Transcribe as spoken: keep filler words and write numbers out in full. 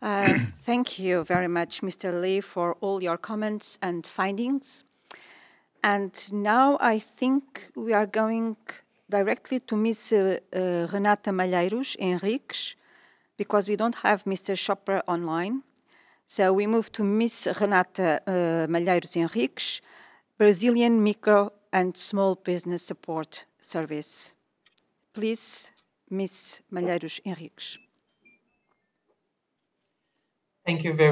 Uh, thank you very much, Mister Lee, for all your comments and findings. And now I think we are going directly to Miz Uh, uh, Renata Malheiros Henriques, because we don't have Mister Chopra online. So we move to Miz Renata uh, Malheiros Henriques, Brazilian Micro and Small Business Support Service. Please, Miz Malheiros Henriques. Thank you very